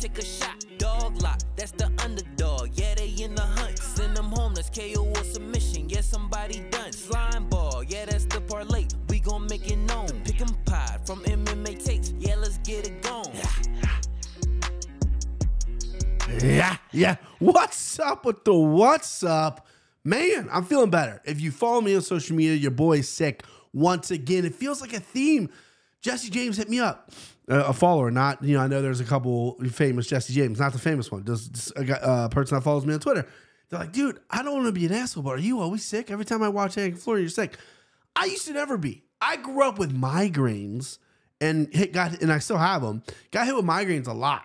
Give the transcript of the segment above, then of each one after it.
take a shot. Dog lock, that's the underdog. Yeah, they in the hunt. Send them home, that's KO or submission. Yeah, somebody done. Slime ball, yeah, that's the parlay. We gon' make it known. Pick 'em pod from MMA tapes. Yeah, let's get it going. Yeah. What's up with the what's up? Man, I'm feeling better. If you follow me on social media, your boy's sick once again. It feels like a theme. Jesse James hit me up. A follower, not, I know there's a couple famous Jesse James, not the famous one. Just a person that follows me on Twitter. They're like, dude, I don't want to be an asshole, but are you always sick? Every time I watch Hank and Flory, you're sick. I used to never be. I grew up with migraines and I still have them. Got hit with migraines a lot,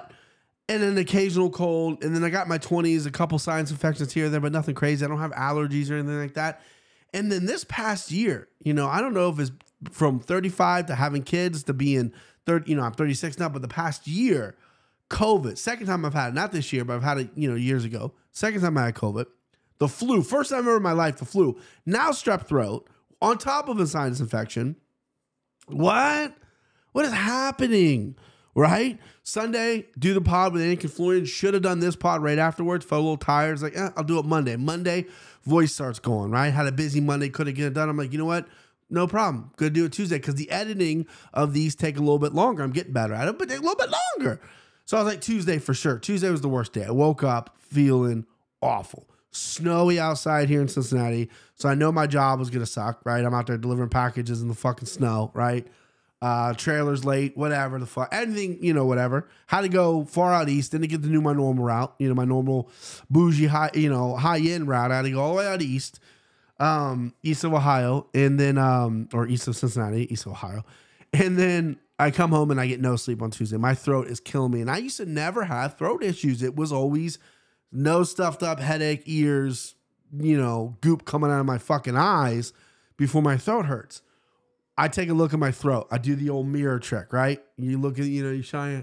and an occasional cold. And then I got my 20s, a couple sinus infections here or there, but nothing crazy. I don't have allergies or anything like that. And then this past year, I don't know if it's from 35 to having kids to being 30, I'm 36 now, but the past year, COVID, second time I've had it, not this year, but I've had it, years ago. Second time I had COVID. The flu, first time ever in my life, the flu. Now strep throat, on top of a sinus infection. What is happening? Right? Sunday, do the pod with Hank and Florian. Should have done this pod right afterwards. Felt a little tired. It's like, I'll do it Monday. Monday, voice starts going, right? Had a busy Monday, couldn't get it done. I'm like, you know what? No problem. Gonna do it Tuesday because the editing of these take a little bit longer. I'm getting better at it, but take a little bit longer. So I was like, Tuesday for sure. Tuesday was the worst day. I woke up feeling awful. Snowy outside here in Cincinnati. So I know my job was going to suck, right? I'm out there delivering packages in the fucking snow, right? Trailers late, whatever the fuck, anything, whatever. Had to go far out east, didn't get to do my normal route, my normal bougie high end route. I had to go all the way out east, east of Ohio, and then or east of Cincinnati, east of Ohio, and then I come home and I get no sleep on Tuesday. My throat is killing me, and I used to never have throat issues. It was always nose stuffed up, headache, ears, goop coming out of my fucking eyes before my throat hurts. I take a look at my throat. I do the old mirror trick, right? You look at, you shine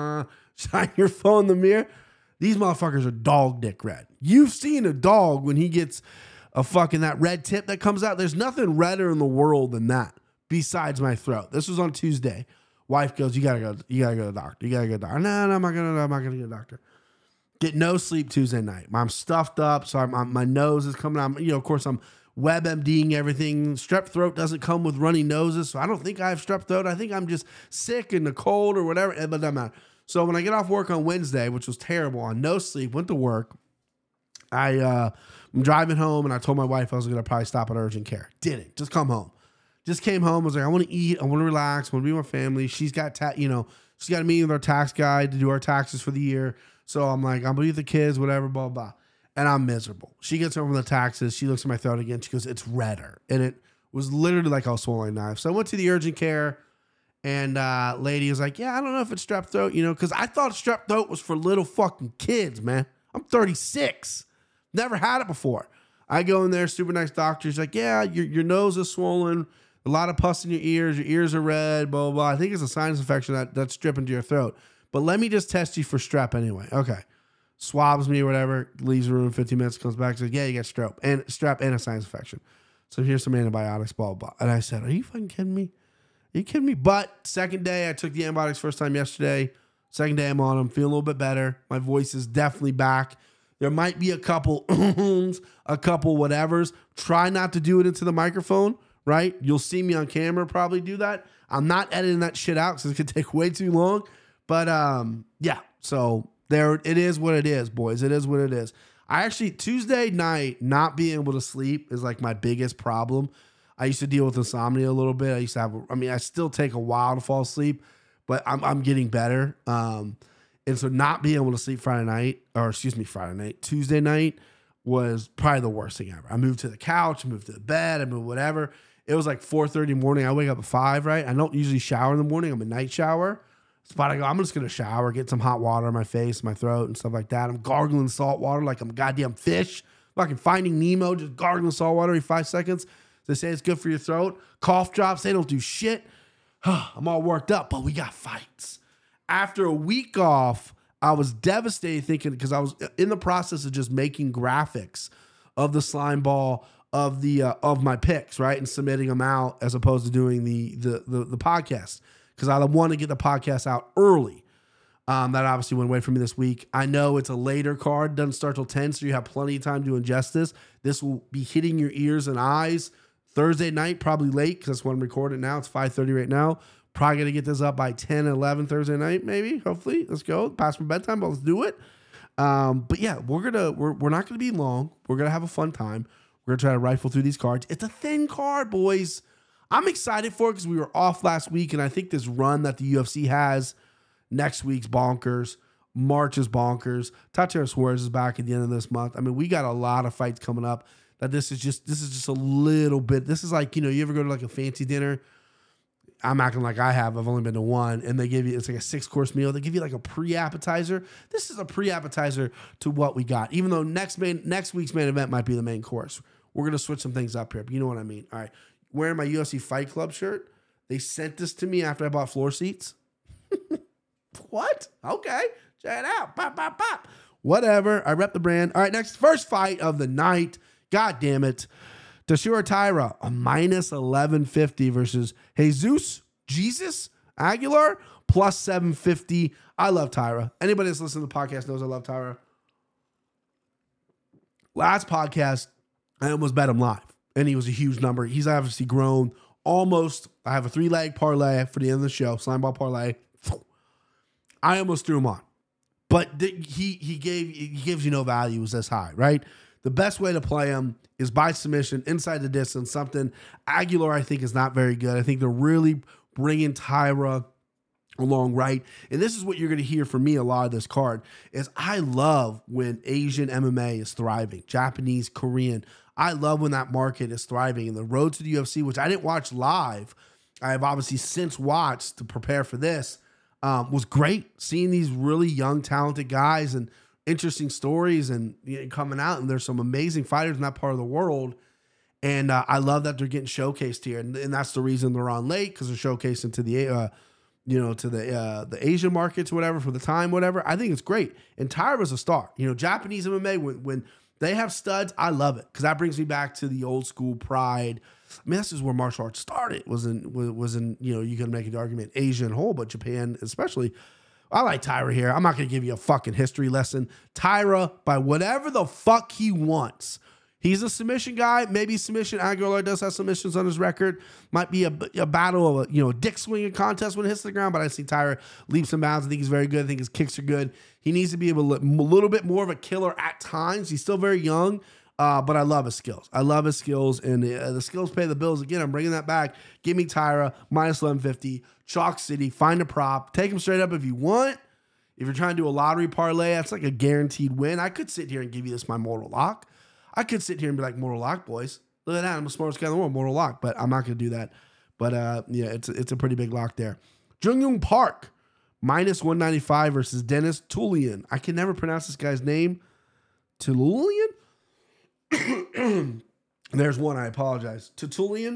your phone in the mirror. These motherfuckers are dog dick red. You've seen a dog when he gets a fucking that red tip that comes out. There's nothing redder in the world than that besides my throat. This was on Tuesday. Wife goes, you gotta go to the doctor. You gotta go to the doctor. No, I'm not gonna go to the doctor. Get no sleep Tuesday night. I'm stuffed up, so my nose is coming out. Of course, I'm WebMDing everything. Strep throat doesn't come with runny noses, so I don't think I have strep throat. I think I'm just sick and the cold or whatever, but doesn't matter. So when I get off work on Wednesday, which was terrible, on no sleep, went to work. I'm driving home, and I told my wife I was going to probably stop at urgent care. Didn't. Just come home. Just came home. I was like, I want to eat. I want to relax. I want to be with my family. She's got, she's got a meeting with our tax guy to do our taxes for the year. So I'm like, I'm going to be with the kids, whatever, blah, blah. And I'm miserable. She gets home from the taxes. She looks at my throat again. She goes, it's redder. And it was literally like I was swallowing a knife. So I went to the urgent care, and lady was like, yeah, I don't know if it's strep throat, because I thought strep throat was for little fucking kids, man. I'm 36. Never had it before. I go in there, super nice doctor. She's like, yeah, your nose is swollen. A lot of pus in your ears are red, blah, blah, blah. I think it's a sinus infection that's dripping to your throat. But let me just test you for strep anyway. Okay. Swabs me or whatever, leaves the room in 15 minutes, comes back, says, yeah, you got strep and a sinus infection. So here's some antibiotics, blah, blah, blah. And I said, are you fucking kidding me? Are you kidding me? But second day, I took the antibiotics first time yesterday. Second day I'm on them, feeling a little bit better. My voice is definitely back. There might be a couple a couple whatevers. Try not to do it into the microphone, right? You'll see me on camera probably do that. I'm not editing that shit out because it could take way too long. But yeah, so there it is what it is, boys. It is what it is. I actually, Tuesday night, not being able to sleep is like my biggest problem. I used to deal with insomnia a little bit. I still take a while to fall asleep, but I'm getting better. And so not being able to sleep Tuesday night was probably the worst thing ever. I moved to the couch, I moved to the bed, I moved whatever. It was like 4:30 in the morning. I wake up at 5, right? I don't usually shower in the morning. I'm a night shower. So I go, I'm just going to shower, get some hot water on my face, my throat, and stuff like that. I'm gargling salt water like I'm a goddamn fish. Fucking Finding Nemo, just gargling salt water every 5 seconds. They say it's good for your throat. Cough drops, they don't do shit. I'm all worked up, but we got fights. After a week off, I was devastated thinking, because I was in the process of just making graphics of the slime ball of my picks, right? And submitting them out as opposed to doing the podcast. Because I want to get the podcast out early. That obviously went away from me this week. I know it's a later card, doesn't start till 10, so you have plenty of time to ingest this. This will be hitting your ears and eyes Thursday night, probably late, because that's when I'm recording now. It's 5:30 right now. Probably going to get this up by 10, 11 Thursday night, maybe, hopefully. Let's go. Past my bedtime, but let's do it. But yeah, we're not gonna be long. We're gonna have a fun time. We're gonna try to rifle through these cards. It's a thin card, boys. I'm excited for it because we were off last week, and I think this run that the UFC has next week's bonkers. March is bonkers. Tatiana Suarez is back at the end of this month. I mean, we got a lot of fights coming up. That this is just a little bit. This is like, you ever go to like a fancy dinner? I'm acting like I have. I've only been to one, and they give you, it's like a 6-course meal. They give you like a pre-appetizer. This is a pre-appetizer to what we got. Even though next week's main event might be the main course. We're gonna switch some things up here. But you know what I mean. All right, wearing my UFC Fight Club shirt. They sent this to me after I bought floor seats. What? Okay, check it out. Pop, pop, pop. Whatever. I rep the brand. All right, next first fight of the night. God damn it. Tashiro Taira, a minus 1150 versus Jesus Aguilar, plus 750. I love Taira. Anybody that's listening to the podcast knows I love Taira. Last podcast, I almost bet him live, and he was a huge number. He's obviously grown almost. I have a 3-leg parlay for the end of the show, slime ball parlay. I almost threw him on, but he gives you no value. It was this high, right? The best way to play him is by submission, inside the distance, something. Aguilar, I think, is not very good. I think they're really bringing Taira along right. And this is what you're going to hear from me a lot of this card, is I love when Asian MMA is thriving, Japanese, Korean. I love when that market is thriving. And the road to the UFC, which I didn't watch live, I have obviously since watched to prepare for this, was great. Seeing these really young, talented guys and interesting stories and coming out, and there's some amazing fighters in that part of the world, and I love that they're getting showcased here, and that's the reason they're on late, because they're showcasing to the the Asian markets, whatever, for the time, whatever. I think it's great, and Taira's a star. Japanese MMA, when they have studs, I love it, because that brings me back to the old school pride. I mean, this is where martial arts started. Was in you can make an argument Asia and whole, but Japan especially. I like Taira here. I'm not going to give you a fucking history lesson. Taira, by whatever the fuck he wants. He's a submission guy. Maybe submission. Aguilar does have submissions on his record. Might be a battle of a dick swinging contest when it hits the ground, but I see Taira leaps and bounds. I think he's very good. I think his kicks are good. He needs to be able to a little bit more of a killer at times. He's still very young. But I love his skills. And the skills pay the bills. Again, I'm bringing that back. Give me Taira, minus 1150, Chalk City, find a prop, take him straight up if you want. If you're trying to do a lottery parlay, that's like a guaranteed win. I could sit here and give you this my mortal lock. I could sit here and be like, mortal lock, boys. Look at that. I'm the smartest guy in the world, mortal lock. But I'm not going to do that. But yeah, it's a pretty big lock there. Jung Park, minus 195 versus Dennis Tulian. I can never pronounce this guy's name. Tulian? There's one. I apologize. Tulian,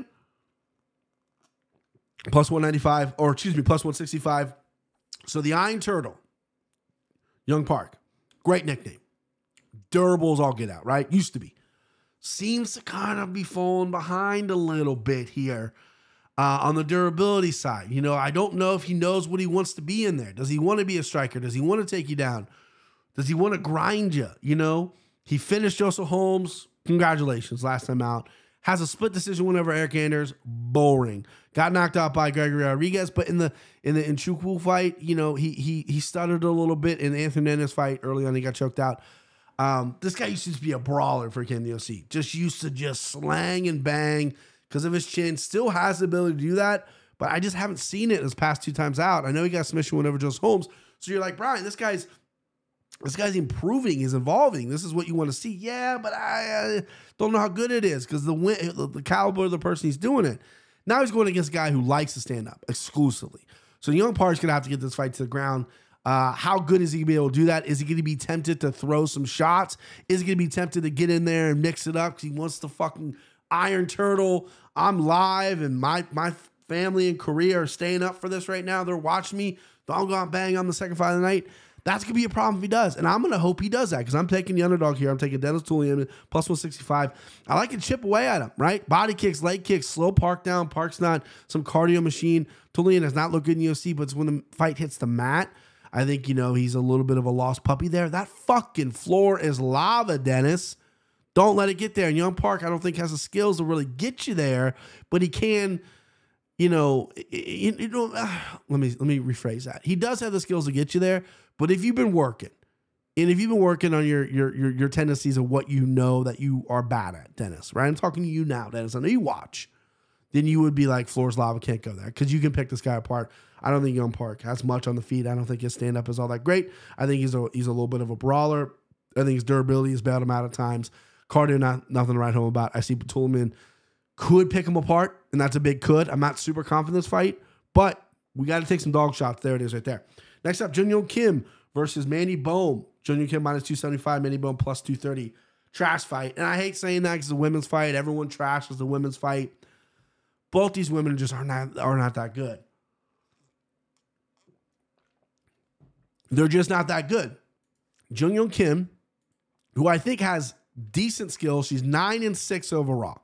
plus 195, or excuse me, plus 165. So the Iron Turtle, Young Park, great nickname. Durable as all get out, right? Used to be. Seems to kind of be falling behind a little bit here on the durability side. I don't know if he knows what he wants to be in there. Does he want to be a striker? Does he want to take you down? Does he want to grind you? He finished Joseph Holmes. Congratulations, last time out. Has a split decision win over Eric Anders. Boring. Got knocked out by Gregory Rodriguez, but in the Nchukwu fight, he stuttered a little bit in the Anthony Hernandez fight early on. He got choked out. This guy used to be a brawler for Ken DOC. Just used to just slang and bang because of his chin. Still has the ability to do that, but I just haven't seen it his past 2 times out. I know he got a submission win over Joseph Holmes. So you're like, Brian, this guy's improving, he's evolving. This is what you want to see. Yeah, but I don't know how good it is because the caliber of the person he's doing it. Now he's going against a guy who likes to stand up exclusively. So Young Park's going to have to get this fight to the ground. How good is he going to be able to do that? Is he going to be tempted to throw some shots? Is he going to be tempted to get in there and mix it up because he wants the fucking Iron Turtle? I'm live and my family in Korea are staying up for this right now. They're watching me. Don't go out bang on the second fight of the night. That's going to be a problem if he does. And I'm going to hope he does that because I'm taking the underdog here. I'm taking Dennis Tulian plus 165. I like to chip away at him, right? Body kicks, leg kicks, slow Park down. Park's not some cardio machine. Tulian has not looked good in UFC, but it's when the fight hits the mat. I think, he's a little bit of a lost puppy there. That fucking floor is lava, Dennis. Don't let it get there. And Young Park, I don't think has the skills to really get you there, but he can, let me rephrase that. He does have the skills to get you there, but if you've been working, and if you've been working on your tendencies of what you know that you are bad at, Dennis, right? I'm talking to you now, Dennis. I know you watch. Then you would be like, floor's lava, can't go there, because you can pick this guy apart. I don't think Young Park has much on the feet. I don't think his stand-up is all that great. I think he's a little bit of a brawler. I think his durability has bailed him out at times. Cardio, nothing to write home about. I see Petulman could pick him apart, and that's a big could. I'm not super confident in this fight, but we got to take some dog shots. There it is right there. Next up, Jun Yong Kim versus Manny Bohm. Jun Yong Kim minus 275, Manny Bohm plus 230. Trash fight. And I hate saying that because it's a women's fight. Everyone trashes the women's fight. Both these women just are not that good. They're just not that good. Jun Yong Kim, who I think has decent skills. She's 9-6 overall.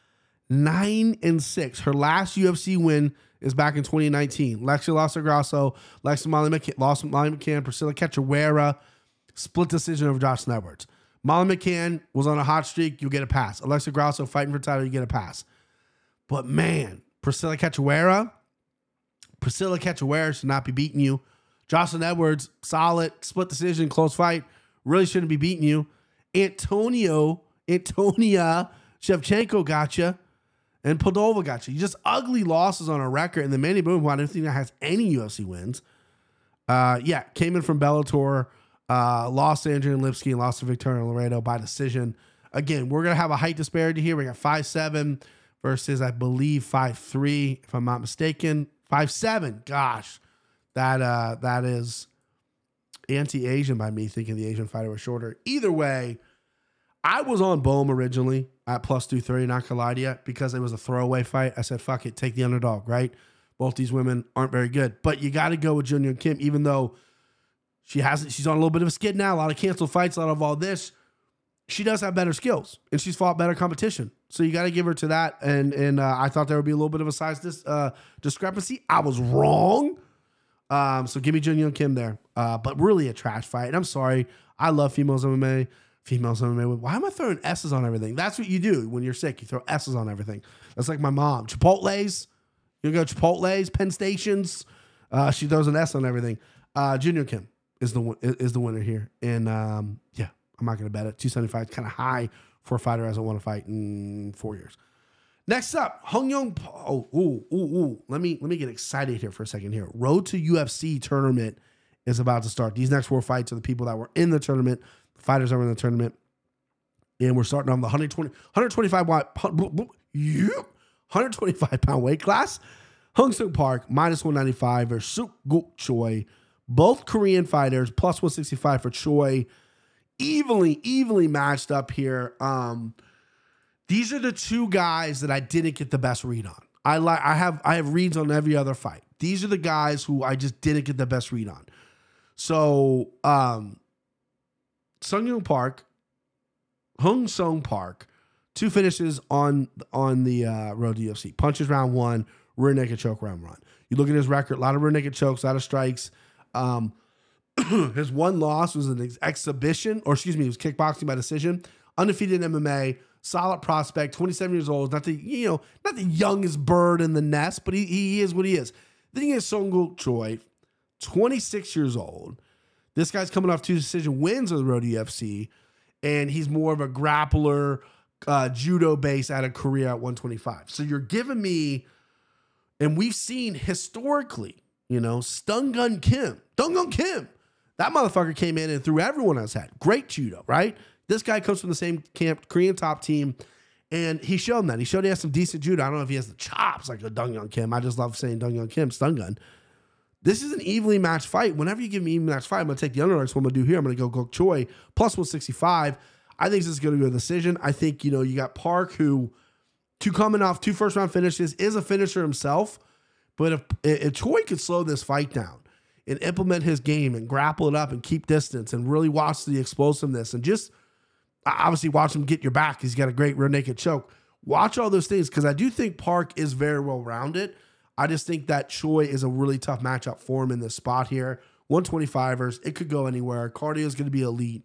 9-6. Her last UFC win is back in 2019. Lexi lost to Grasso. Molly McCann. Priscilla Cachoeira. Split decision over Jocelyn Edwards. Molly McCann was on a hot streak. You get a pass. Alexa Grasso fighting for title. You get a pass. But man, Priscilla Cachoeira should not be beating you. Jocelyn Edwards, solid, split decision, close fight. Really shouldn't be beating you. Antonia Shevchenko got you. And Padova got you. Just ugly losses on a record. And then Manny Boom, who I don't think that has any UFC wins. Came in from Bellator. Lost to Adrian Lipsky and lost to Victoria Laredo by decision. Again, we're going to have a height disparity here. We got 5'7" versus, I believe, 5'3", if I'm not mistaken. 5'7". Gosh, that is anti-Asian by me, thinking the Asian fighter was shorter. Either way, I was on Bohm originally at plus 230, not gonna lie to you, because it was a throwaway fight. I said, fuck it, take the underdog, right? Both these women aren't very good. But you got to go with Jun Yong Kim, even though she's on a little bit of a skid now, a lot of canceled fights, a lot of all this. She does have better skills, and she's fought better competition. So you got to give her to that. And I thought there would be a little bit of a size discrepancy. I was wrong. So give me Jun Yong Kim there. But really a trash fight. And I'm sorry. I love females MMA. Why am I throwing S's on everything? That's what you do when you're sick. You throw S's on everything. That's like my mom. Chipotle's. You go Chipotle's, Penn Stations. She throws an S on everything. Jun Yong Kim is the winner here. And I'm not going to bet it. 275 is kind of high for a fighter who hasn't won a fight in 4 years. Next up, Hong Young. Let me get excited here for a second here. Road to UFC tournament is about to start. These next 4 fights are the people that were in the tournament, the fighters that were in the tournament. And we're starting on the 125 pound weight class. Hung Sung Park, minus 195 versus Suk Guk Choi. Both Korean fighters, plus 165 for Choi. Evenly matched up here. These are the two guys that I didn't get the best read on. I have reads on every other fight. These are the guys who I just didn't get the best read on. So Hung Sung Park, 2 finishes on the road to UFC. Punches round 1, rear naked choke round 1. You look at his record, a lot of rear naked chokes, a lot of strikes. His one loss was an exhibition, it was kickboxing by decision. Undefeated in MMA, solid prospect, 27 years old. Not the youngest bird in the nest, but he is what he is. The thing is, Sung Guk Choi, 26 years old. This guy's coming off 2 decision wins on the road to UFC, and he's more of a grappler, judo base out of Korea at 125. So you're giving me, and we've seen historically, Dong-Gun Kim. That motherfucker came in and threw everyone on his head. Great judo, right? This guy comes from the same camp, Korean top team, and he showed him that. He showed he has some decent judo. I don't know if he has the chops like a Dong-Gun Kim. I just love saying Dong-Gun Kim, stun gun. This is an evenly matched fight. Whenever you give me an evenly matched fight, I'm going to take the underdog. So what I'm going to do here, I'm going to go Guk Choi, plus 165. I think this is going to go to decision. I think, you got Park, who, coming off 2 first-round finishes, is a finisher himself. But if Choi could slow this fight down and implement his game and grapple it up and keep distance and really watch the explosiveness and just obviously watch him get your back. He's got a great rear naked choke. Watch all those things, because I do think Park is very well-rounded. I just think that Choi is a really tough matchup for him in this spot here 125ers. It could go anywhere. Cardio is going to be elite.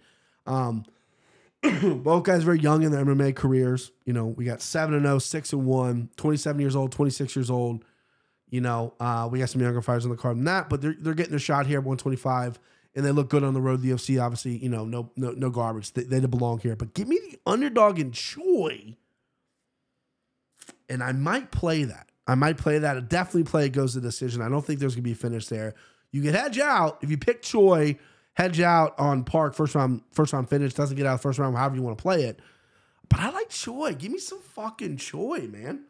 Both guys very young in their MMA careers. You know, we got 7-0, 6-1, 27 years old, 26 years old. You know, we got some younger fighters on the card than that, but they're getting their shot here at 125, and they look good on the road to the UFC. Obviously, you know, no garbage. They belong here. But give me the underdog in Choi, and I might play that. I'd definitely play it goes to decision. I don't think there's going to be a finish there. You can hedge out. If you pick Choi, hedge out on Park, first round finish, doesn't get out of the first round, however you want to play it. But I like Choi. Give me some fucking Choi, man.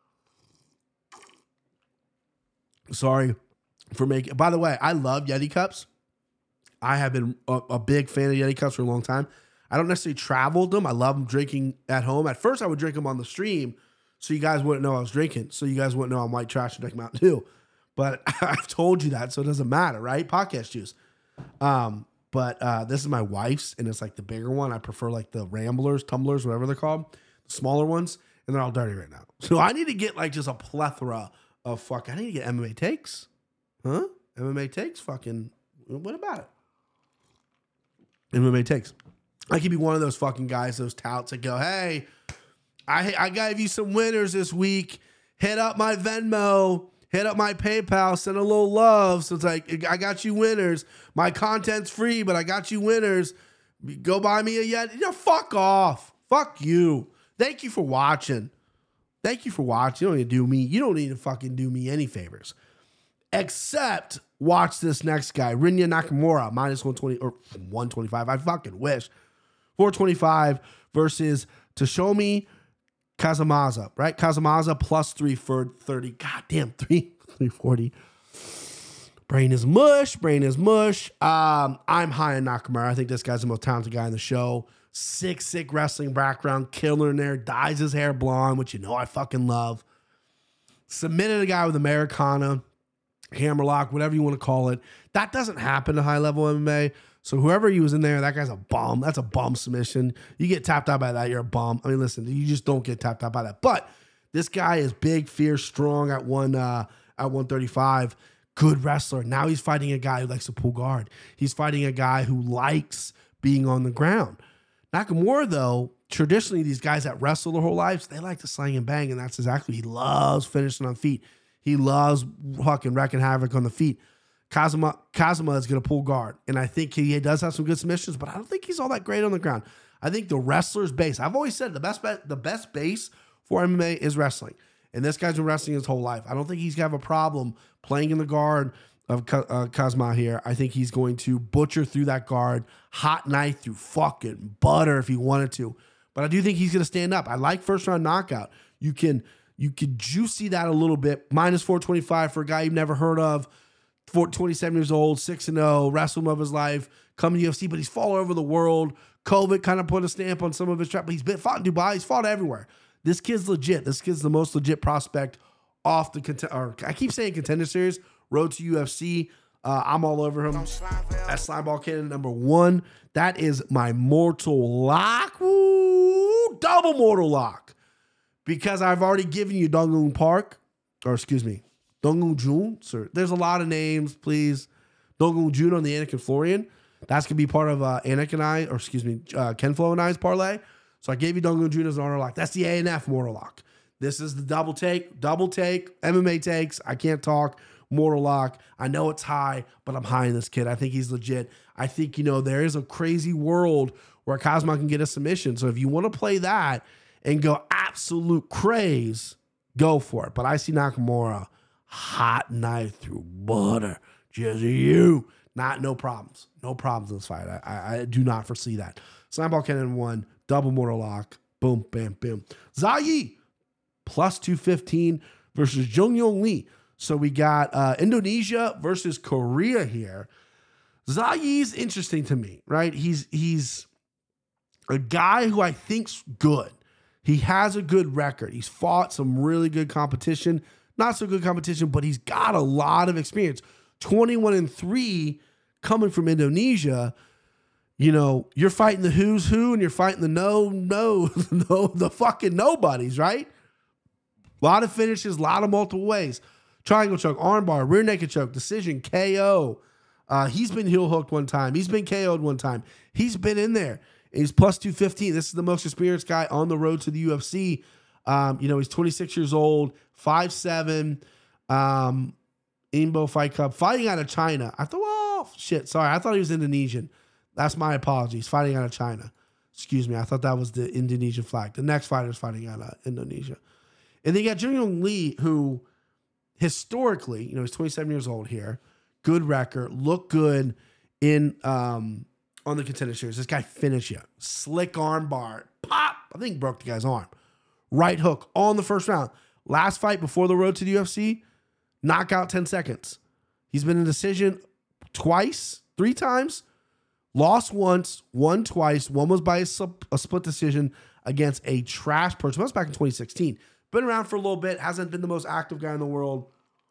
Sorry for making... By the way, I love Yeti Cups. I have been a big fan of Yeti Cups for a long time. I don't necessarily travel them. I love them drinking at home. At first, I would drink them on the stream so you guys wouldn't know I was drinking. So you guys wouldn't know I'm white trash and drink Mountain Dew. But I've told you that, so it doesn't matter, right? Podcast juice. But this is my wife's, and it's like the bigger one. I prefer like the Ramblers, Tumblers, whatever they're called, the smaller ones, and they're all dirty right now. So I need to get like just a plethora of I need to get MMA takes. Huh? MMA takes? Fucking, what about it? MMA takes. I could be one of those fucking guys, those touts that go, hey, I gave you some winners this week. Hit up my Venmo. Hit up my PayPal, send a little love. So it's like, I got you winners. My content's free, but I got you winners. Go buy me a Yeti. You know, fuck off. Fuck you. Thank you for watching. You don't need to do me. You don't need to fucking do me any favors. Except watch this next guy, Rinya Nakamura, minus 120 or 125. I fucking wish. 425 versus Toshomi Kazamaza, right? Kazamaza plus 330. Goddamn, 340. Brain is mush. I'm high on Nakamura. I think this guy's the most talented guy in the show. Sick wrestling background. Killer in there. Dyes his hair blonde, which you know I fucking love. Submitted a guy with Americana, hammerlock, whatever you want to call it. That doesn't happen to high-level MMA. So whoever he was in there, that guy's a bum. That's a bum submission. You get tapped out by that, you're a bum. I mean, listen, you just don't get tapped out by that. But this guy is big, fierce, strong at 135. Good wrestler. Now he's fighting a guy who likes to pull guard. He's fighting a guy who likes being on the ground. Nakamura, though, traditionally these guys that wrestle their whole lives, they like to slang and bang, and that's exactly, he loves finishing on feet. He loves fucking wrecking havoc on the feet. Kazama is going to pull guard, and I think he does have some good submissions, but I don't think he's all that great on the ground. I think the wrestler's base, I've always said the best base for MMA is wrestling, and this guy's been wrestling his whole life. I don't think he's going to have a problem playing in the guard of Kazama here. I think he's going to butcher through that guard, hot knife through fucking butter if he wanted to, but I do think he's going to stand up. I like first round knockout. You can juicy that a little bit. Minus 425 for a guy you've never heard of. 27 years old, 6-0, wrestled of his life, come to UFC, but he's fought all over the world. COVID kind of put a stamp on some of his trap, but he's fought in Dubai. He's fought everywhere. This kid's legit. This kid's the most legit prospect off the I keep saying Contender Series, road to UFC. I'm all over him. That's Slimeball Cannon #1. That is my mortal lock. Woo! Double mortal lock. Because I've already given you Donghoon Park, or excuse me, Donghoon Jun, sir. There's a lot of names, please. Donghoon Jun on the Anik and Florian. That's going to be part of Anik and I, or excuse me, Ken Flo and I's parlay. So I gave you Donghoon Jun as an honor lock. That's the A&F mortal lock. This is the double take, MMA takes. I can't talk. Mortal lock. I know it's high, but I'm high in this kid. I think he's legit. I think, there is a crazy world where Kazama can get a submission. So if you want to play that and go absolute craze, go for it. But I see Nakamura hot knife through butter. Just you. No problems. No problems in this fight. I do not foresee that. Slimeball Cannon 1, double mortal lock. Boom, bam, boom. Zhayi plus 215 versus Jung Yong Lee. So we got Indonesia versus Korea here. Zhayi's interesting to me, right? He's a guy who I think's good. He has a good record. He's fought some really good competition. Not so good competition, but he's got a lot of experience. 21-3 coming from Indonesia. You're fighting the who's who and you're fighting the the fucking nobodies, right? A lot of finishes, a lot of multiple ways. Triangle choke, armbar, rear naked choke, decision, KO. He's been heel hooked one time. He's been KO'd one time. He's been in there. And he's plus 215. This is the most experienced guy on the road to the UFC. He's 26 years old, 5'7", Imbo Fight Club, fighting out of China. I thought, I thought he was Indonesian. That's my apologies. Fighting out of China. Excuse me. I thought that was the Indonesian flag. The next fighter is fighting out of Indonesia. And then you got Jung Young Lee, who historically, he's 27 years old here. Good record. Looked good in on the Contender Series. This guy finished you. Slick arm bar. Pop. I think broke the guy's arm. Right hook all in the first round. Last fight before the road to the UFC, knockout 10 seconds. He's been in decision three times. Lost once, won twice. One was by a split decision against a trash person. That was back in 2016. Been around for a little bit. Hasn't been the most active guy in the world.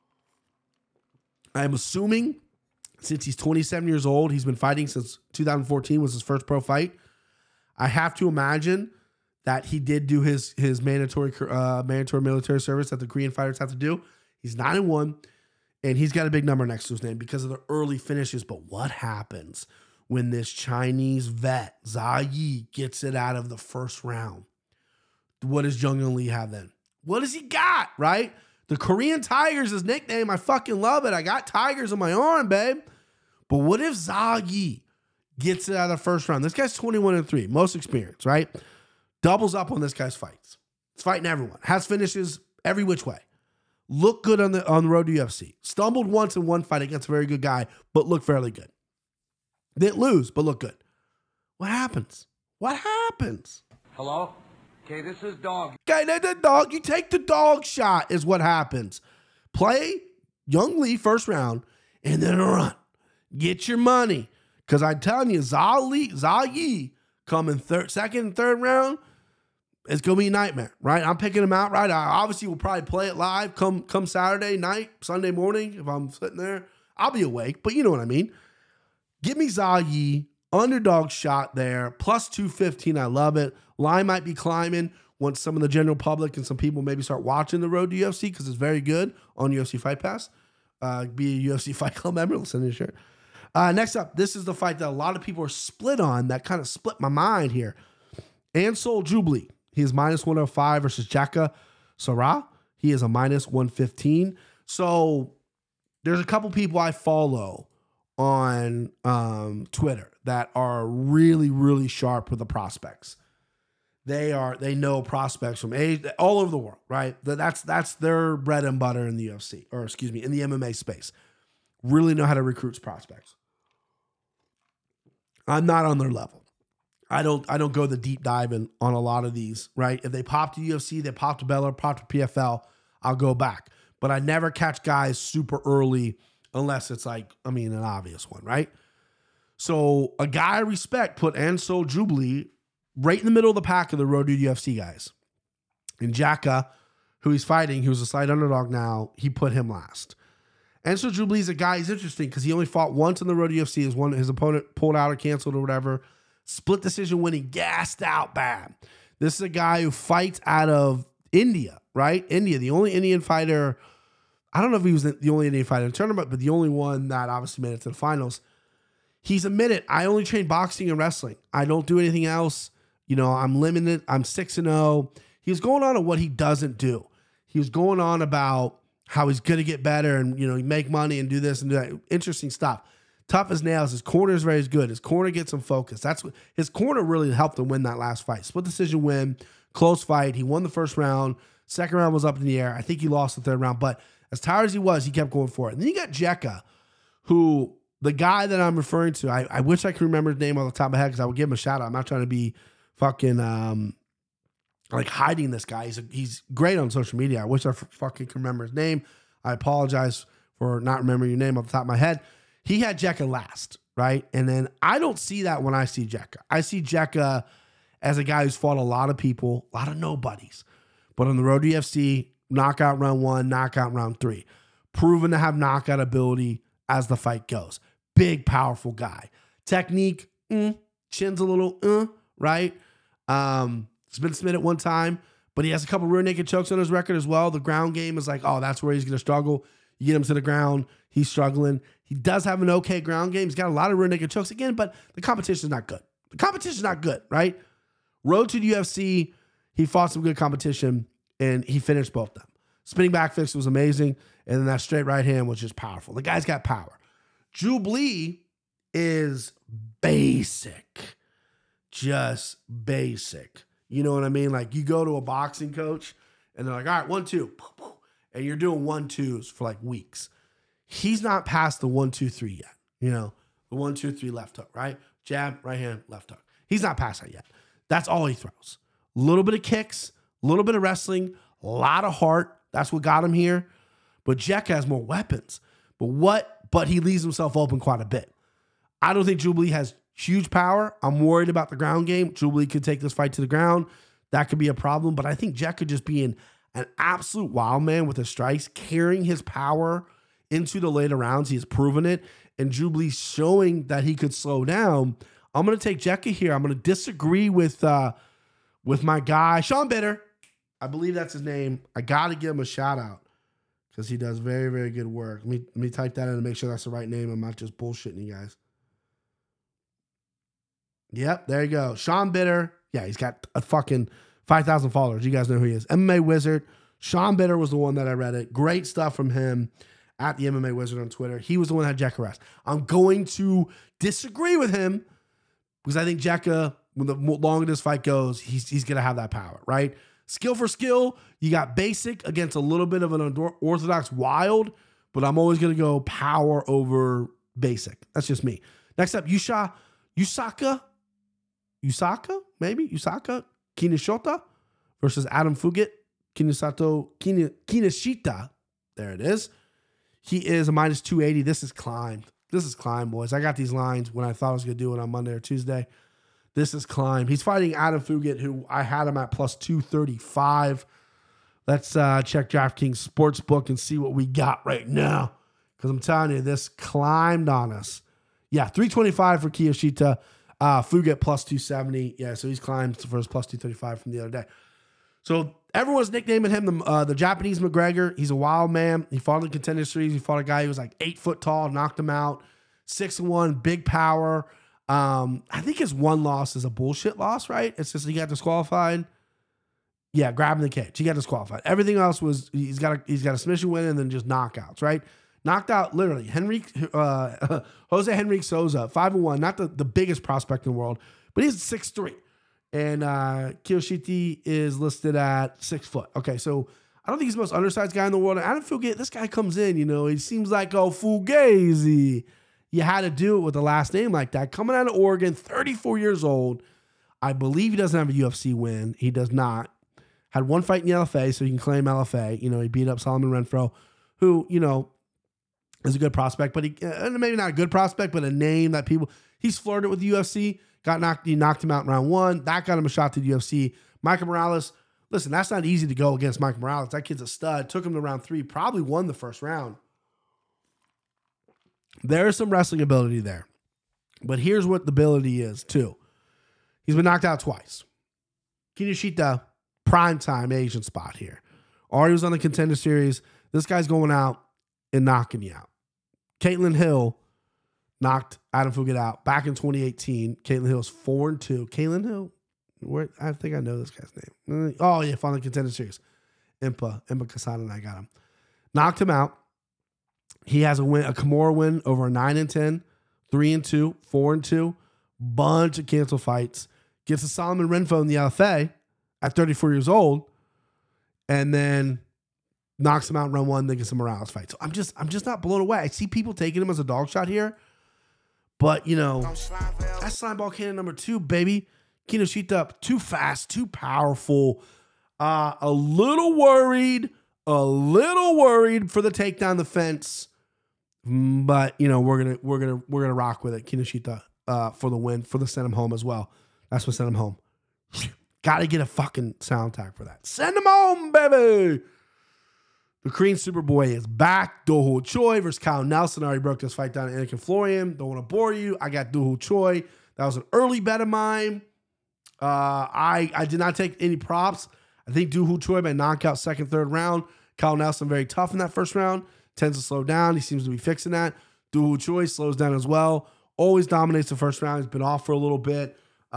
I'm assuming since he's 27 years old, he's been fighting since 2014 was his first pro fight. I have to imagine that he did do his mandatory military service that the Korean fighters have to do. He's 9-1, and he's got a big number next to his name because of the early finishes. But what happens when this Chinese vet, Zha Yi, gets it out of the first round? What does Jung Young Lee have then? What does he got, right? The Korean Tiger is his nickname. I fucking love it. I got tigers on my arm, babe. But what if Zha Yi gets it out of the first round? This guy's 21-3, most experienced, right? Doubles up on this guy's fights. He's fighting everyone. Has finishes every which way. Looked good on the road to UFC. Stumbled once in one fight against a very good guy, but looked fairly good. Didn't lose, but looked good. What happens? What happens? Hello? Okay, this is Dog. Okay, the dog. You take the dog shot is what happens. Play Young Lee first round and then run. Get your money. Because I'm telling you, Zha Yi coming second and third round, it's going to be a nightmare, right? I'm picking him out, right? I obviously will probably play it live come Saturday night, Sunday morning. If I'm sitting there, I'll be awake, but you know what I mean. Give me Zha Yi, underdog shot there, plus 215. I love it. Line might be climbing once some of the general public and some people maybe start watching the road to UFC because it's very good on UFC Fight Pass. Be a UFC Fight Club member. Listen to this shirt. Next up, this is the fight that a lot of people are split on that kind of split my mind here. Ansel Jubilee. He is minus 105 versus Jaka Sarah. He is a minus 115. So there's a couple people I follow on Twitter that are really, really sharp with the prospects. They know prospects from all over the world, right? That's their bread and butter in the UFC, or excuse me, in the MMA space. Really know how to recruit prospects. I'm not on their level. I don't go the deep dive in on a lot of these, right? If they pop to UFC, they pop to Bellator, pop to PFL, I'll go back. But I never catch guys super early unless it's like, an obvious one, right? So a guy I respect put Ansel Jubilee right in the middle of the pack of the road to UFC guys. And Jaka, who he's fighting, who's a slight underdog now, he put him last. Ansel Jubilee's a guy, he's interesting because he only fought once in the road to UFC. His opponent pulled out or canceled or whatever. Split decision winning, gassed out bad. This is a guy who fights out of India, right? India, the only Indian fighter. I don't know if he was the only Indian fighter in the tournament, but the only one that obviously made it to the finals. He's admitted, I only train boxing and wrestling. I don't do anything else. I'm limited. I'm 6-0. He was going on to what he doesn't do. He was going on about how he's going to get better and, make money and do this and do that. Interesting stuff. Tough as nails. His corner is very good. His corner gets him focused. That's what his corner really helped him win that last fight. Split decision win, close fight. He won the first round. Second round was up in the air. I think he lost the third round, but as tired as he was, he kept going for it. And then you got Jaka, who the guy that I'm referring to, I wish I could remember his name on the top of my head because I would give him a shout out. I'm not trying to be fucking hiding this guy. He's great on social media. I wish I fucking could remember his name. I apologize for not remembering your name off the top of my head. He had Jaka last, right? And then I don't see that when I see Jaka. I see Jaka as a guy who's fought a lot of people, a lot of nobodies. But on the road to UFC, knockout round 1, knockout round 3. Proven to have knockout ability as the fight goes. Big, powerful guy. Technique, chin's a little, right? He's been submitted one time, but he has a couple rear naked chokes on his record as well. The ground game is like, that's where he's going to struggle. You get him to the ground, he's struggling. He does have an okay ground game. He's got a lot of rear naked chokes again, but the competition is not good. The competition is not good, right? Road to the UFC, he fought some good competition, and he finished both of them. Spinning back fix was amazing, and then that straight right hand was just powerful. The guy's got power. Drew Blee is basic. Just basic. You know what I mean? Like, you go to a boxing coach, and they're like, all right, 1, 2. And you're doing 1-2s for like weeks. He's not past the 1, 2, 3 yet. You know, the 1, 2, 3 left hook, right? Jab, right hand, left hook. He's not past that yet. That's all he throws. A little bit of kicks, a little bit of wrestling, a lot of heart. That's what got him here. But Jack has more weapons. But he leaves himself open quite a bit. I don't think Drew Blee has huge power. I'm worried about the ground game. Drew Blee could take this fight to the ground. That could be a problem. But I think Jack could just be an absolute wild man with his strikes, carrying his power into the later rounds. He has proven it. And Drew Blee showing that he could slow down. I'm going to take Jekka here. I'm going to disagree with my guy, Sean Bitter. I believe that's his name. I got to give him a shout out because he does very, very good work. Let me type that in to make sure that's the right name. I'm not just bullshitting you guys. Yep, there you go. Sean Bitter. Yeah, he's got a fucking 5,000 followers. You guys know who he is. MMA Wizard. Sean Bitter was the one that I read it. Great stuff from him at the MMA Wizard on Twitter. He was the one that had Jekka rest. I'm going to disagree with him because I think Jekka, when the longer this fight goes, he's going to have that power, right? Skill for skill, you got basic against a little bit of an orthodox wild, but I'm always going to go power over basic. That's just me. Next up, Yusaka Kineshita versus Adam Fugit. Kineshita. There it is. He is a minus 280. This is climb. Boys. I got these lines when I thought I was going to do it on Monday or Tuesday. This is climb. He's fighting Adam Fugit, who I had him at plus 235. Let's check DraftKings Sportsbook and see what we got right now. Because I'm telling you, this climbed on us. Yeah, 325 for Kiyeshita. Fugit plus 270. Yeah, so he's climbed for his plus 235 from the other day. So everyone's nicknaming him the Japanese McGregor. He's a wild man. He fought in the Contender Series. He fought a guy who was like 8 foot tall, knocked him out. 6-1, big power. I think his one loss is a bullshit loss, right? It's just he got disqualified. Yeah, grabbing the cage. He got disqualified. Everything else was he's got a submission win and then just knockouts, right? Knocked out literally Jose Henrique Souza, 5-1, not the biggest prospect in the world, but he's 6'3". And Kiyoshita is listed at 6 foot. Okay, so I don't think he's the most undersized guy in the world. And Adam Fugit, this guy comes in, he seems like a Fugazi. You had to do it with a last name like that. Coming out of Oregon, 34 years old. I believe he doesn't have a UFC win. He does not. Had one fight in the LFA, so he can claim LFA. He beat up Solomon Renfro, who, is a good prospect, but maybe not a good prospect, but a name that he's flirted with the UFC. He knocked him out in round 1. That got him a shot to the UFC. Michael Morales, listen, that's not easy to go against Michael Morales. That kid's a stud. Took him to round 3, probably won the first round. There is some wrestling ability there. But here's what the ability is, too. He's been knocked out twice. Kineshita, primetime Asian spot here. Already was on the Contender Series. This guy's going out and knocking you out. Caitlin Hill knocked Adam Fugit out back in 2018. Caitlin Hill is 4-2. Caitlin Hill, I think I know this guy's name. Oh, yeah, on the Contender Series. Impa Kasana and I got him. Knocked him out. He has a Kimura win over a 9-10, 3-2, 4-2, bunch of canceled fights. Gets a Solomon Renfro in the LFA at 34 years old, and then knocks him out in round 1, then gets a Morales fight. So I'm just not blown away. I see people taking him as a dog shot here, but that's slime ball cannon number 2, baby. Kinoshita, too fast, too powerful. A little worried for the takedown the fence. But we're gonna rock with it. Kinoshita for the win, for the send him home as well. That's what sent him home. Gotta get a fucking sound tag for that. Send him home, baby. The Korean Superboy is back. Do Ho Choi versus Kyle Nelson. I already broke this fight down to Anakin Florian. Don't want to bore you. I got Do Ho Choi. That was an early bet of mine. I did not take any props. I think Do Ho Choi by knockout second, third round. Kyle Nelson very tough in that first round. tends to slow down. He seems to be fixing that. Doo Ho Choi slows down as well. Always dominates the first round. He's been off for a little bit.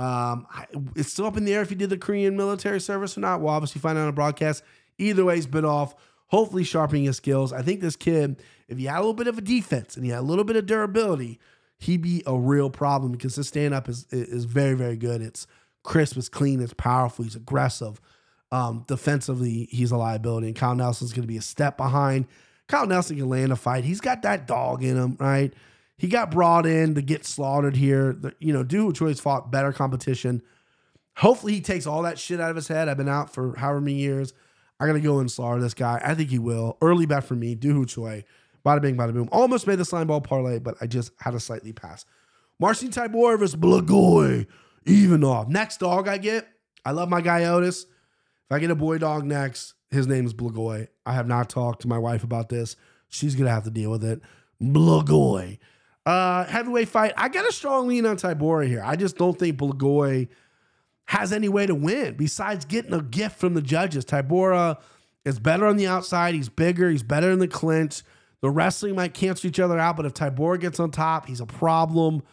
It's still up in the air if he did the Korean military service or not. We'll obviously find out on a broadcast. Either way, he's been off. Hopefully sharpening his skills. I think this kid, if he had a little bit of a defense and he had a little bit of durability, he'd be a real problem because his stand-up is very, very good. It's crisp, it's clean, it's powerful, he's aggressive. Defensively, he's a liability, and Kyle Nelson's going to be a step behind. Kyle Nelson can land a fight. He's got that dog in him, right? He got brought in to get slaughtered here. Doo Ho Choi's fought better competition. Hopefully he takes all that shit out of his head. I've been out for however many years. I'm going to go and slaughter this guy. I think he will. Early bet for me, Doo Ho Choi. Bada bing, bada boom. Almost made the slime ball parlay, but I just had a slightly pass. Marcin Tybura versus Blagoy. Even off. Next dog I get, I love my guy Otis. If I get a boy dog next, his name is Blagoy. I have not talked to my wife about this. She's going to have to deal with it. Blagoy. Heavyweight fight. I got a strong lean on Tybura here. I just don't think Blagoy has any way to win besides getting a gift from the judges. Tybura is better on the outside. He's bigger. He's better in the clinch. The wrestling might cancel each other out, but if Tybura gets on top, he's a problem.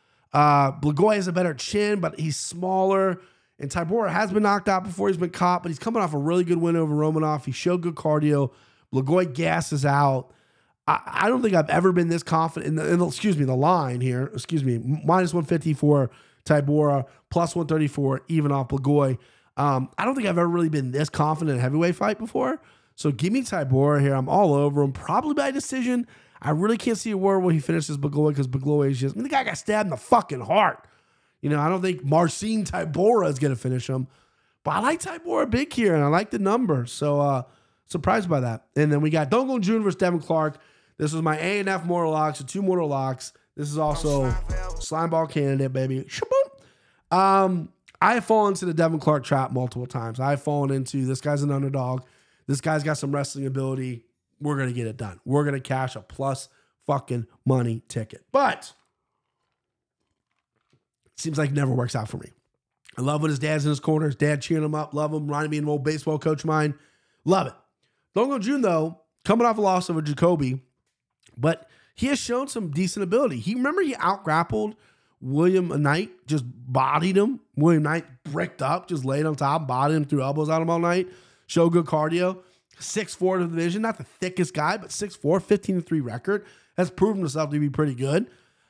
Blagoy has a better chin, but he's smaller. And Tybura has been knocked out before. He's been caught, but he's coming off a really good win over Romanov. He showed good cardio. Blagoy gasses out. I don't think I've ever been this confident in the line here. Minus 150 for Tybura, plus 134 even off Blagoy. I don't think I've ever really been this confident in a heavyweight fight before. So give me Tybura here. I'm all over him. Probably by decision. I really can't see a world where he finishes Blagoy because Blagoy is the guy got stabbed in the fucking heart. I don't think Marcin Tybura is going to finish him. But I like Tybura big here, and I like the number. So surprised by that. And then we got Dong Hoon Jun versus Devin Clark. This was my A&F mortal locks, the 2 mortal locks. This is also slime ball candidate, baby. I have fallen into the Devin Clark trap multiple times. I've fallen into this guy's an underdog. This guy's got some wrestling ability. We're going to get it done. We're going to cash a plus fucking money ticket. But it seems like it never works out for me. I love when his dad's in his corner. His dad cheering him up. Love him. Reminding me of an old baseball coach of mine. Love it. Dong Hoon Jun, though, coming off a loss over Jacoby, but he has shown some decent ability. He out-grappled William Knight, just bodied him. William Knight bricked up, just laid on top, bodied him, threw elbows at him all night. Showed good cardio. 6'4" in the division, not the thickest guy, but 6'4", 15-3 record. Has proven himself to be pretty good.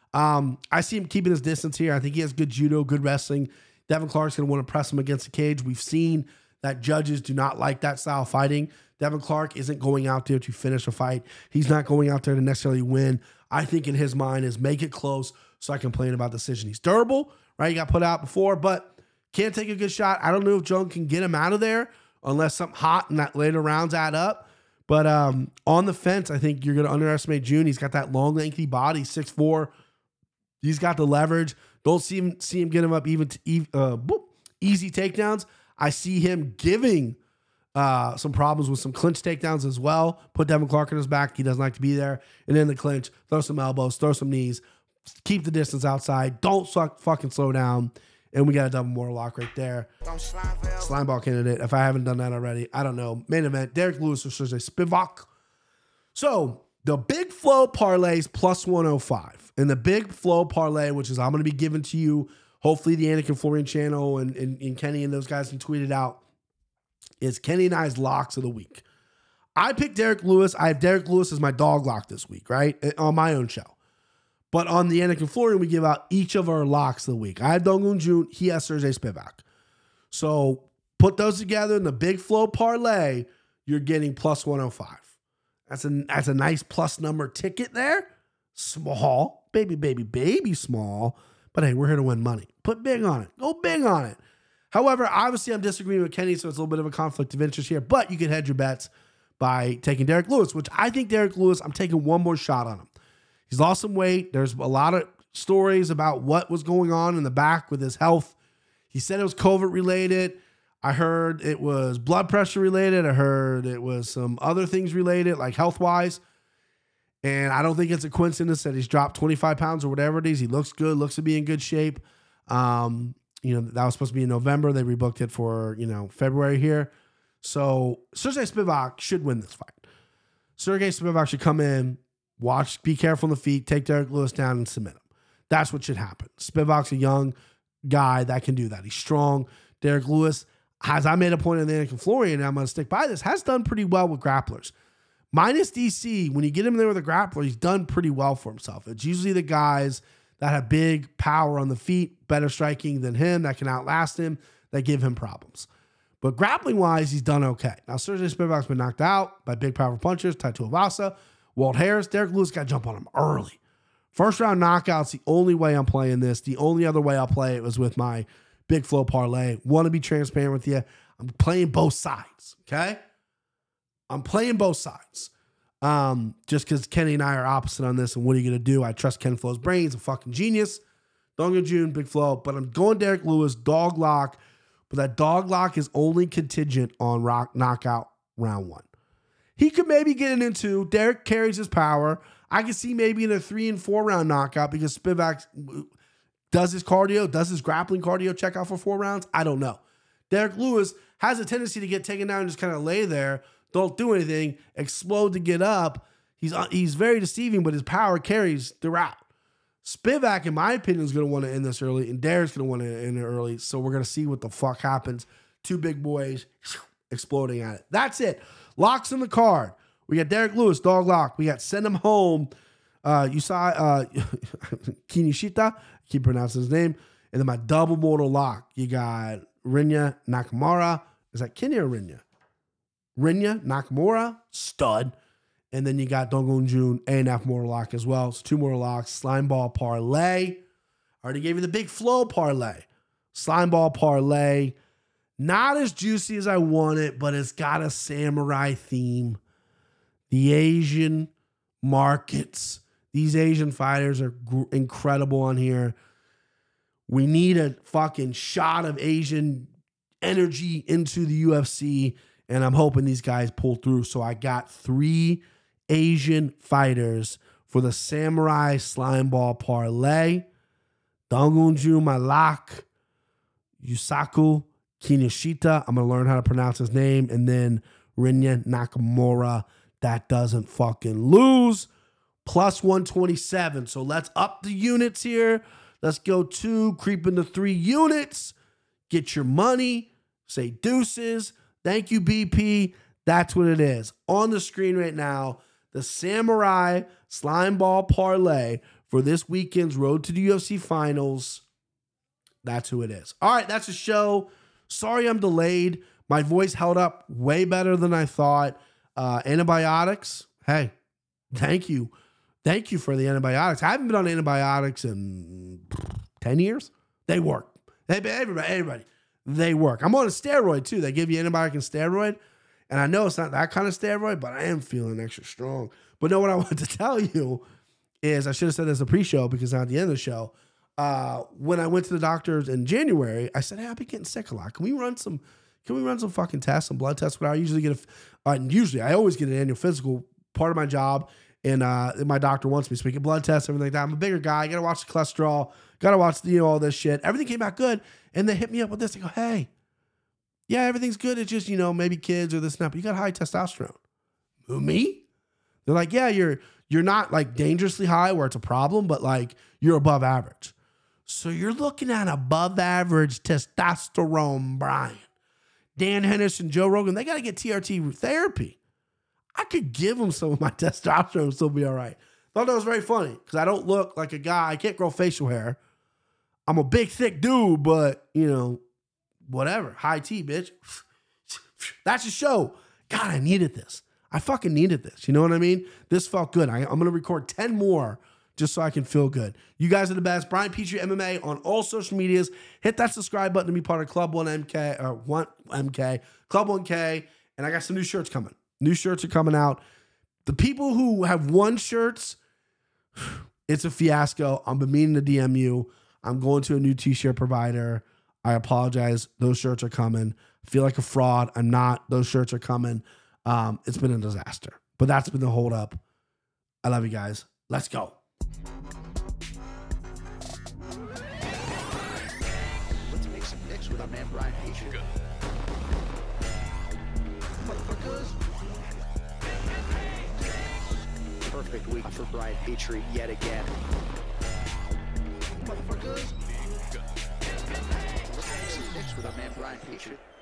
I see him keeping his distance here. I think he has good judo, good wrestling. Devin Clark's going to want to press him against the cage. We've seen that judges do not like that style of fighting. Devin Clark isn't going out there to finish a fight. He's not going out there to necessarily win. I think in his mind is make it close so I complain about decision. He's durable, right? He got put out before, but can't take a good shot. I don't know if Jung can get him out of there unless something hot in that later rounds add up. But on the fence, I think you're going to underestimate Jun. He's got that long, lengthy body, 6'4". He's got the leverage. Don't see him get him up even to easy takedowns. I see him giving some problems with some clinch takedowns as well. Put Devin Clark on his back. He doesn't like to be there. And in the clinch, throw some elbows, throw some knees, keep the distance outside. Don't fucking slow down. And we got a double mortal lock right there. Slime ball candidate. If I haven't done that already, I don't know. Main event, Derek Lewis versus Spivak. So the Big Flow parlays plus 105. And the Big Flow parlay, which is I'm going to be giving to you, hopefully the Anakin Florian channel and Kenny and those guys can tweet it out, is Kenny and I's locks of the week. I picked Derek Lewis. I have Derek Lewis as my dog lock this week, right? On my own show. But on the Anakin Florian, we give out each of our locks of the week. I have Dong Hoon Jun. He has Sergey Spivak. So put those together in the Big Flow parlay, you're getting plus 105. That's a nice plus number ticket there. Small. Baby small. But hey, we're here to win money. Put big on it. Go big on it. However, obviously I'm disagreeing with Kenny, so it's a little bit of a conflict of interest here. But you can hedge your bets by taking Derek Lewis, which I think Derek Lewis, I'm taking one more shot on him. He's lost some weight. There's a lot of stories about what was going on in the back with his health. He said it was COVID related. I heard it was blood pressure related. I heard it was some other things related, like health-wise. And I don't think it's a coincidence that he's dropped 25 pounds or whatever it is. He looks good, looks to be in good shape. That was supposed to be in November. They rebooked it for, February here. So Sergey Spivak should win this fight. Sergey Spivak should come in, watch, be careful on the feet, take Derek Lewis down and submit him. That's what should happen. Spivak's a young guy that can do that. He's strong. Derek Lewis, as I made a point in the Anakin Florian, and I'm going to stick by this, has done pretty well with grapplers. Minus DC, when you get him there with a grappler, he's done pretty well for himself. It's usually the guys that have big power on the feet, better striking than him, that can outlast him, that give him problems. But grappling-wise, he's done okay. Now, Sergey Spivak's been knocked out by big, powerful punchers, Tai Tuivasa, Walt Harris. Derek Lewis got to jump on him early. First-round knockout's the only way I'm playing this. The only other way I'll play it was with my Big Flow parlay. Want to be transparent with you. I'm playing both sides, okay? I'm playing both sides. Just because Kenny and I are opposite on this, and what are you going to do? I trust Ken Flo's brains, a fucking genius. Dong Jun, Big Flow. But I'm going Derek Lewis, dog lock. But that dog lock is only contingent on knockout round 1. He could maybe get it into. Derek carries his power. I can see maybe in a 3 and 4 round knockout because Spivak does his cardio, does his grappling cardio check out for 4 rounds. I don't know. Derek Lewis has a tendency to get taken down and just kind of lay there, don't do anything, explode to get up. He's very deceiving, but his power carries throughout. Spivak, in my opinion, is going to want to end this early, and Derek's going to want to end it early. So we're going to see what the fuck happens. 2 big boys exploding at it. That's it. Locks in the card. We got Derek Lewis, dog lock. We got send him home. You saw Kinishita. I keep pronouncing his name. And then my double mortal lock. You got Rinya Nakamura. Is that Kenya or Rinya? Rinya Nakamura, stud. And then you got Dong Jun, A&F mortal lock as well. So 2 mortal locks. Slime ball parlay. I already gave you the Big Flow parlay. Slime ball parlay. Not as juicy as I want it, but it's got a samurai theme. The Asian markets. These Asian fighters are incredible on here. We need a fucking shot of Asian energy into the UFC, and I'm hoping these guys pull through. So I got 3 Asian fighters for the Samurai Slime Ball parlay. Dong Jun, my lock. Yusaku Kinishita. I'm going to learn how to pronounce his name. And then Rinya Nakamura. That doesn't fucking lose. Plus 127. So let's up the units here. Let's go 2, creep into 3 units. Get your money. Say deuces. Thank you, BP. That's what it is. On the screen right now, the Samurai Slime Ball parlay for this weekend's Road to the UFC Finals. That's who it is. All right, that's the show. Sorry I'm delayed. My voice held up way better than I thought. Antibiotics. Hey, thank you. Thank you for the antibiotics. I haven't been on antibiotics in 10 years. They work. Everybody. They work. I'm on a steroid too. They give you antibiotic and steroid. And I know it's not that kind of steroid, but I am feeling extra strong. But no, what I wanted to tell you is, I should have said this a pre-show because not at the end of the show. When I went to the doctors in January, I said, hey, I've been getting sick a lot. Can we run some fucking tests, some blood tests? But I usually get I always get an annual physical, part of my job. And my doctor wants me to get blood tests, everything like that. I'm a bigger guy. I got to watch the cholesterol. Got to watch all this shit. Everything came out good. And they hit me up with this. They go, hey, yeah, everything's good. It's just, maybe kids or this and that. But you got high testosterone. Who, me? They're like, yeah, you're not like dangerously high where it's a problem, but like you're above average. So you're looking at above average testosterone, Brian. Dan Henderson, Joe Rogan, they got to get TRT therapy. I could give them some of my testosterone and still be all right. Thought that was very funny because I don't look like a guy. I can't grow facial hair. I'm a big, thick dude, but, whatever. High tea, bitch. That's the show. God, I needed this. I fucking needed this. You know what I mean? This felt good. I'm going to record 10 more just so I can feel good. You guys are the best. Brian Petrie MMA on all social medias. Hit that subscribe button to be part of Club 1MK or 1MK, Club 1K. And I got some new shirts coming. New shirts are coming out. The people who have won shirts, it's a fiasco. I've been meaning to DM you. I'm going to a new t-shirt provider. I apologize. Those shirts are coming. I feel like a fraud. I'm not. Those shirts are coming. It's been a disaster. But that's been the hold up. I love you guys. Let's go. Let's make some mix with our man Brian Petrie. Motherfuckers. perfect week for Brian Petrie yet again. Motherfuckers. Let's make some picks with our man Brian Petrie.